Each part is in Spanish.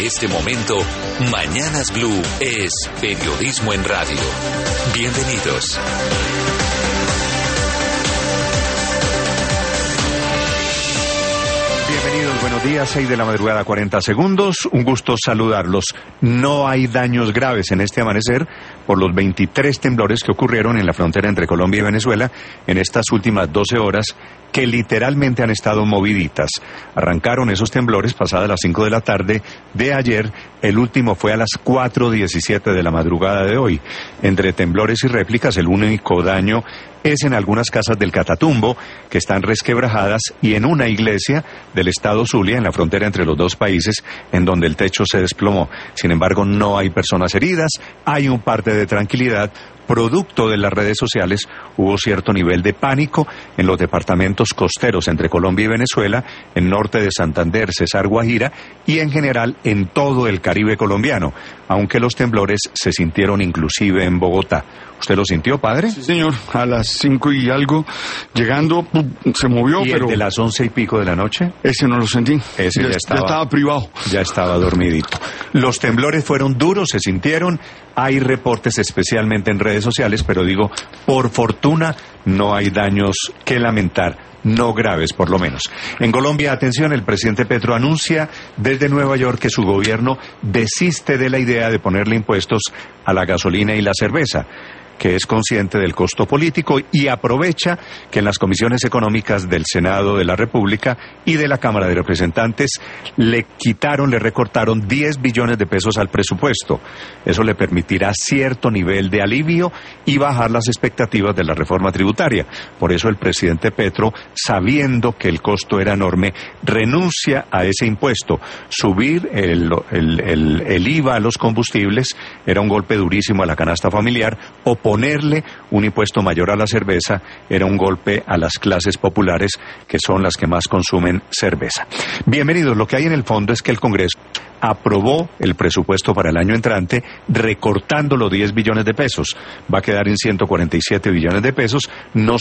este momento, Mañanas Blue es periodismo en radio. Bienvenidos. Bienvenidos, buenos días, 6 de la madrugada, 40 segundos. Un gusto saludarlos. No hay daños graves en este amanecer por los 23 temblores que ocurrieron en la frontera entre Colombia y Venezuela en estas últimas 12 horas, que literalmente han estado moviditas. Arrancaron esos temblores pasadas las 5 de la tarde de ayer, el último fue a las 4:17 de la madrugada de hoy. Entre temblores y réplicas, el único daño es en algunas casas del Catatumbo, que están resquebrajadas, y en una iglesia del estado Zulia, en la frontera entre los dos países, en donde el techo se desplomó. Sin embargo, no hay personas heridas, hay un parte de tranquilidad. Producto de las redes sociales, hubo cierto nivel de pánico en los departamentos costeros entre Colombia y Venezuela, en norte de Santander, Cesar, Guajira, y en general en todo el Caribe colombiano, aunque los temblores se sintieron inclusive en Bogotá. ¿Usted lo sintió, padre? Sí, señor, a las 5 y algo, llegando, se movió, ¿Y pero... el de las 11 y pico de la noche? Ese no lo sentí. Ese ya estaba privado. Ya estaba dormidito. Los temblores fueron duros, se sintieron. Hay reportes especialmente en redes sociales, pero digo, por fortuna no hay daños que lamentar, no graves por lo menos. En Colombia, atención, el presidente Petro anuncia desde Nueva York que su gobierno desiste de la idea de ponerle impuestos a la gasolina y la cerveza, que es consciente del costo político y aprovecha que en las comisiones económicas del Senado de la República y de la Cámara de Representantes le recortaron 10 billones de pesos al presupuesto. Eso le permitirá cierto nivel de alivio y bajar las expectativas de la reforma tributaria. Por eso el presidente Petro, sabiendo que el costo era enorme, renuncia a ese impuesto. Subir el IVA a los combustibles era un golpe durísimo a la canasta familiar, o ponerle un impuesto mayor a la cerveza era un golpe a las clases populares, que son las que más consumen cerveza. Bienvenidos. Lo que hay en el fondo es que el Congreso aprobó el presupuesto para el año entrante, recortando los 10 billones de pesos. Va a quedar en 147 billones de pesos, no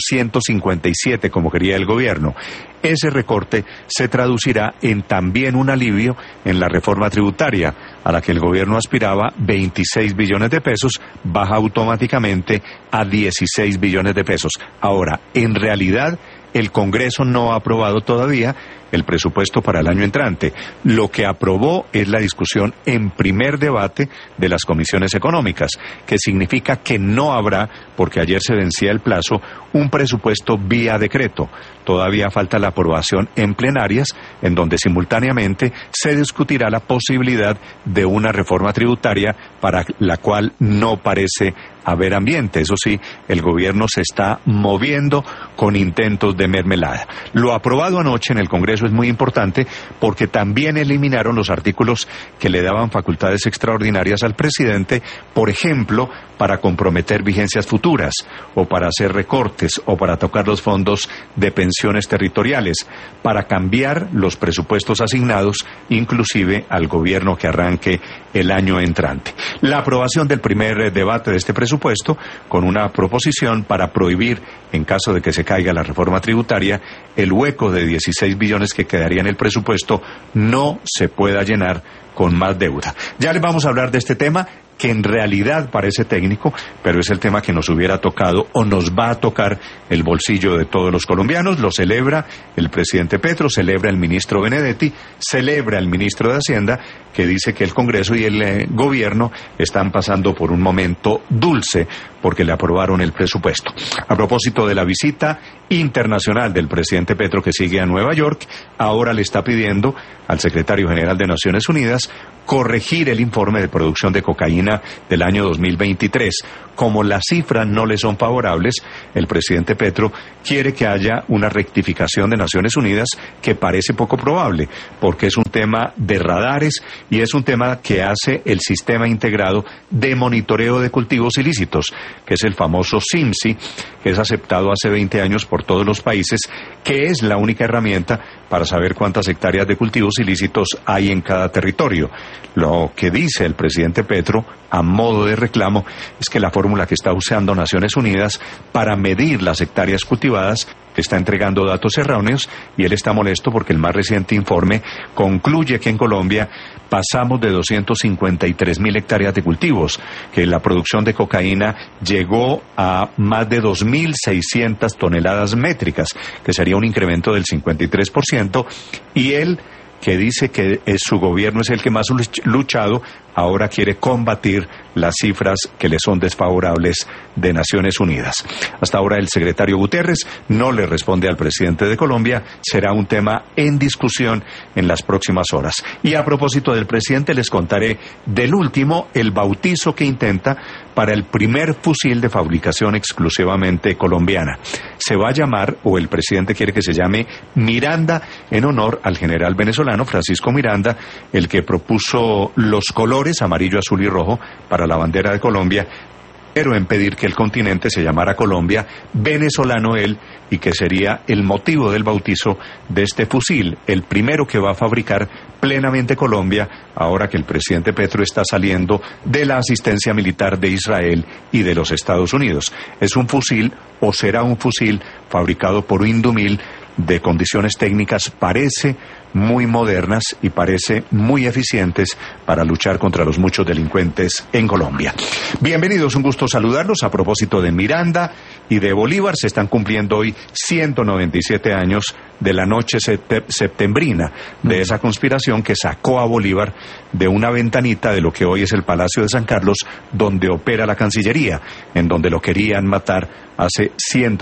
157 como quería el gobierno. Ese recorte se traducirá en también un alivio en la reforma tributaria, a la que el gobierno aspiraba 26 billones de pesos, baja automáticamente a 16 billones de pesos. Ahora, en realidad, el Congreso no ha aprobado todavía el presupuesto para el año entrante. Lo que aprobó es la discusión en primer debate de las comisiones económicas, que significa que no habrá, porque ayer se vencía el plazo, un presupuesto vía decreto. Todavía falta la aprobación en plenarias, en donde simultáneamente se discutirá la posibilidad de una reforma tributaria para la cual no parece haber ambiente. Eso sí, el gobierno se está moviendo con intentos de mermelada. Lo aprobado anoche en el Congreso es muy importante porque también eliminaron los artículos que le daban facultades extraordinarias al presidente, por ejemplo, para comprometer vigencias futuras, o para hacer recortes, o para tocar los fondos de pensiones territoriales, para cambiar los presupuestos asignados, inclusive al gobierno que arranque el año entrante. La aprobación del primer debate de este presupuesto, con una proposición para prohibir, en caso de que se caiga la reforma tributaria, el hueco de 16 billones que quedaría en el presupuesto no se pueda llenar con más deuda. Ya les vamos a hablar de este tema, que en realidad parece técnico, pero es el tema que nos hubiera tocado o nos va a tocar el bolsillo de todos los colombianos. Lo celebra el presidente Petro, celebra el ministro Benedetti, celebra el ministro de Hacienda, que dice que el Congreso y el gobierno están pasando por un momento dulce porque le aprobaron el presupuesto. A propósito de la visita internacional del presidente Petro, que sigue a Nueva York, ahora le está pidiendo al secretario general de Naciones Unidas corregir el informe de producción de cocaína del año 2023. Como las cifras no le son favorables, el presidente Petro quiere que haya una rectificación de Naciones Unidas, que parece poco probable, porque es un tema de radares y es un tema que hace el Sistema Integrado de Monitoreo de Cultivos Ilícitos, que es el famoso SIMSI, que es aceptado hace 20 años por todos los países, que es la única herramienta para saber cuántas hectáreas de cultivos ilícitos hay en cada territorio. Lo que dice el presidente Petro, a modo de reclamo, es que la fórmula que está usando Naciones Unidas para medir las hectáreas cultivadas está entregando datos erróneos y él está molesto porque el más reciente informe concluye que en Colombia pasamos de 253.000 hectáreas de cultivos, que la producción de cocaína llegó a más de 2.600 toneladas métricas, que sería un incremento del 53%, y él, que dice que su gobierno es el que más ha luchado, ahora quiere combatir las cifras que le son desfavorables de Naciones Unidas. Hasta ahora el secretario Guterres no le responde al presidente de Colombia, será un tema en discusión en las próximas horas. Y a propósito del presidente, les contaré del último, el bautizo que intenta para el primer fusil de fabricación exclusivamente colombiana. Se va a llamar, o el presidente quiere que se llame, Miranda, en honor al general venezolano Francisco Miranda, el que propuso los colores amarillo, azul y rojo para la bandera de Colombia, pero en pedir que el continente se llamara Colombia, venezolano él, y que sería el motivo del bautizo de este fusil, el primero que va a fabricar plenamente Colombia, ahora que el presidente Petro está saliendo de la asistencia militar de Israel y de los Estados Unidos. Es un fusil, o será un fusil, fabricado por Indumil, de condiciones técnicas parece muy modernas y parece muy eficientes para luchar contra los muchos delincuentes en Colombia. Bienvenidos, un gusto saludarlos. A propósito de Miranda y de Bolívar, se están cumpliendo hoy 197 años de la noche septembrina, de esa conspiración que sacó a Bolívar de una ventanita de lo que hoy es el Palacio de San Carlos, donde opera la Cancillería, en donde lo querían matar hace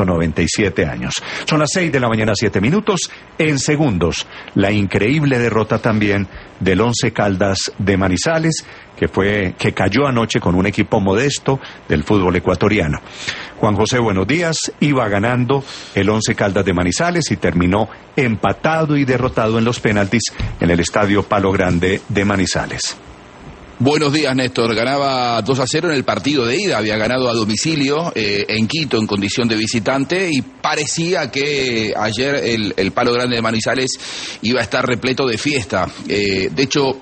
197 años. Son las 6 de la mañana, 7 minutos. En segundos, la increíble derrota también del Once Caldas de Manizales, que cayó anoche con un equipo modesto del fútbol ecuatoriano. Juan José, buenos días. Iba ganando el Once Caldas de Manizales y terminó empatado y derrotado en los penaltis en el estadio Palo Grande de Manizales. Buenos días, Néstor. Ganaba 2-0 en el partido de ida, había ganado a domicilio en Quito en condición de visitante y parecía que ayer el Palo Grande de Manizales iba a estar repleto de fiesta. De hecho,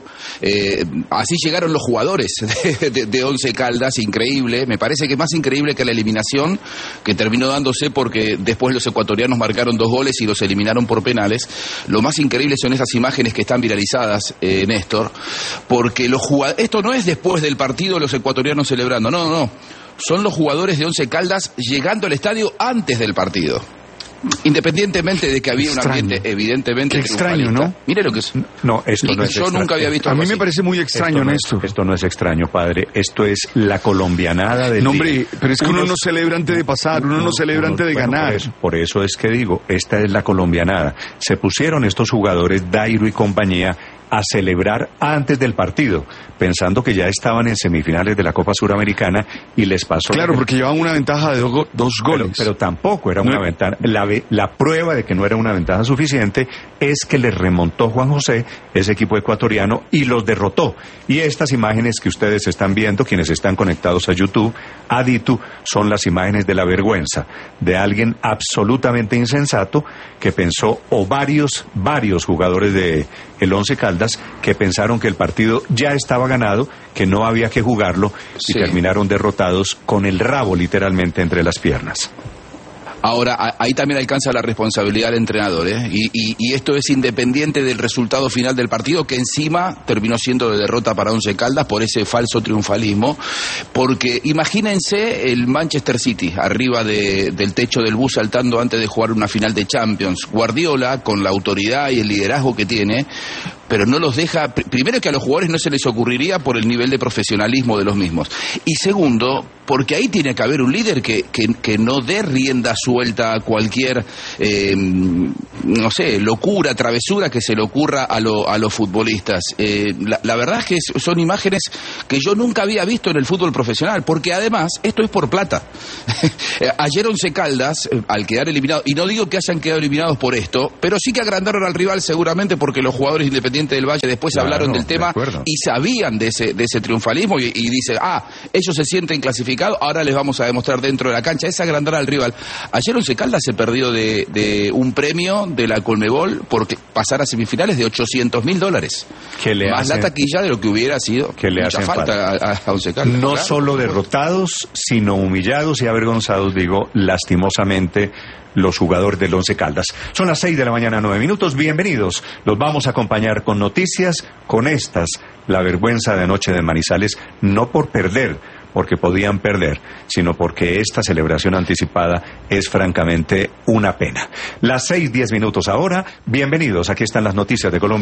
así llegaron los jugadores de Once Caldas, increíble. Me parece que más increíble que la eliminación, que terminó dándose porque después los ecuatorianos marcaron 2 goles y los eliminaron por penales. Lo más increíble son esas imágenes que están viralizadas, Néstor, porque los jugadores... Esto no es después del partido los ecuatorianos celebrando, no. Son los jugadores de Once Caldas llegando al estadio antes del partido. Independientemente de que había un ambiente evidentemente extraño, ¿no? Mire lo que es. No, esto no es yo extraño. Nunca había visto a algo mí me así. parece muy extraño, Néstor. Esto no es extraño, padre. Esto es la colombianada del No, hombre, día. pero es que uno no celebra antes de pasar, uno no celebra antes de ganar. Por eso es que digo, esta es la colombianada. Se pusieron estos jugadores, Dairo y compañía, a celebrar antes del partido, pensando que ya estaban en semifinales de la Copa Suramericana y les pasó... Claro, porque llevaban una ventaja de 2 goles. Pero tampoco era una ventaja. La prueba de que no era una ventaja suficiente es que les remontó Juan José, ese equipo ecuatoriano, y los derrotó. Y estas imágenes que ustedes están viendo, quienes están conectados a YouTube, a Ditu, son las imágenes de la vergüenza de alguien absolutamente insensato que pensó, o varios jugadores de el Once Caldas, que pensaron que el partido ya estaba ganado, que no había que jugarlo, y terminaron derrotados con el rabo literalmente entre las piernas. Ahora, ahí también alcanza la responsabilidad del entrenador, ¿eh? Y esto es independiente del resultado final del partido, que encima terminó siendo de derrota para Once Caldas por ese falso triunfalismo, porque imagínense el Manchester City arriba del techo del bus saltando antes de jugar una final de Champions. Guardiola, con la autoridad y el liderazgo que tiene, pero no los deja, primero que a los jugadores no se les ocurriría por el nivel de profesionalismo de los mismos, y segundo, porque ahí tiene que haber un líder que no dé rienda suelta a cualquier, no sé, locura, travesura que se le ocurra a los futbolistas. La verdad es que son imágenes que yo nunca había visto en el fútbol profesional, porque además esto es por plata. Ayer Once Caldas, al quedar eliminado, y no digo que hayan quedado eliminados por esto, pero sí que agrandaron al rival seguramente porque los jugadores independientes del Valle después hablaron del tema y sabían de ese triunfalismo y dice, ellos se sienten clasificados, ahora les vamos a demostrar dentro de la cancha. Es agrandar al rival. Ayer Once Caldas se perdió de un premio de la Conmebol por pasar a semifinales de $800.000. Más la taquilla de lo que hubiera sido. Que le mucha hacen falta a Once Caldas. No solo derrotados, sino humillados y avergonzados, digo, lastimosamente, los jugadores del Once Caldas. Son las 6 de la mañana, 9 minutos. Bienvenidos. Los vamos a acompañar con noticias, con estas, la vergüenza de anoche de Manizales, no por perder, porque podían perder, sino porque esta celebración anticipada es francamente una pena. Las 6:10 ahora. Bienvenidos. Aquí están las noticias de Colombia.